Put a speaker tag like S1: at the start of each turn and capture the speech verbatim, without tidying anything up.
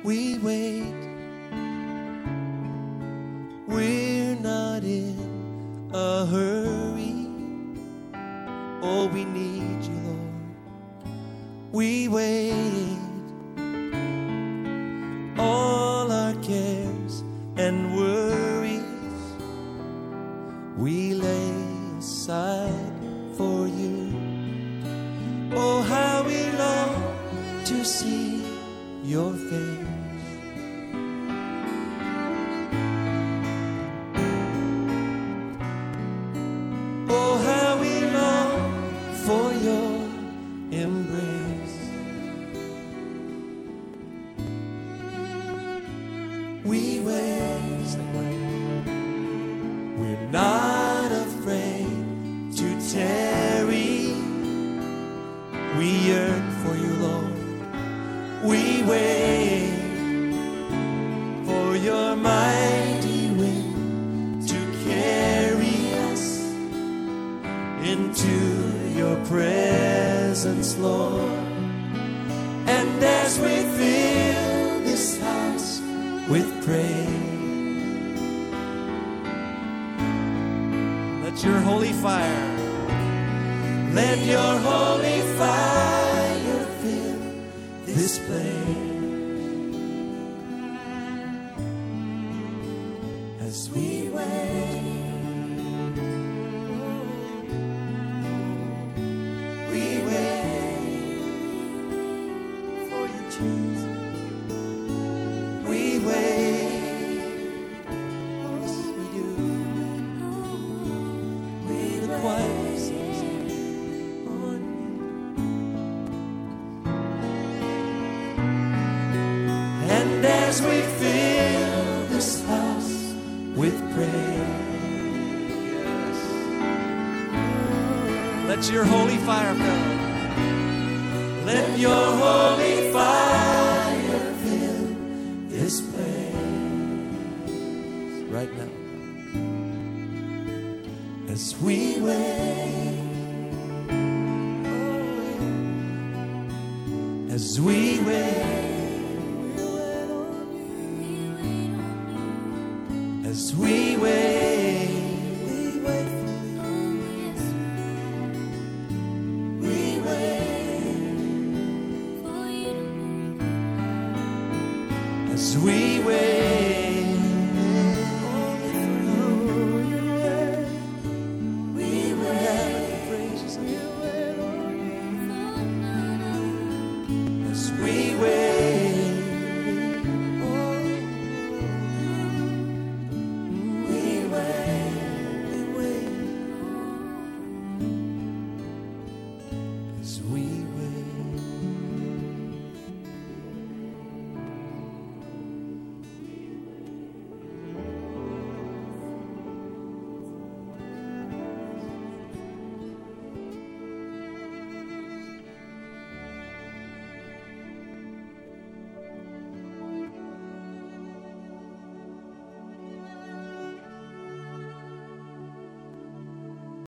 S1: we wait. We're not in a hurry. Oh, we need you, Lord. We wait. All our cares and worries we lay aside for you. Oh, how we long to see your face. Oh, how we long for your embrace. We wait. We're not afraid to tarry. We yearn for you, Lord. We wait for your mighty wind to carry us into your presence, Lord. And as we fill this house with praise, let your holy fire, let your holy fire fill this place. As we wait, we wait for you, Jesus. We wait. Yes, we do. We the choir sings on you. And as we fill this house with praise, let your holy fire fill. Let your holy fire fill this place right now. As we wait, as we wait, as we wait.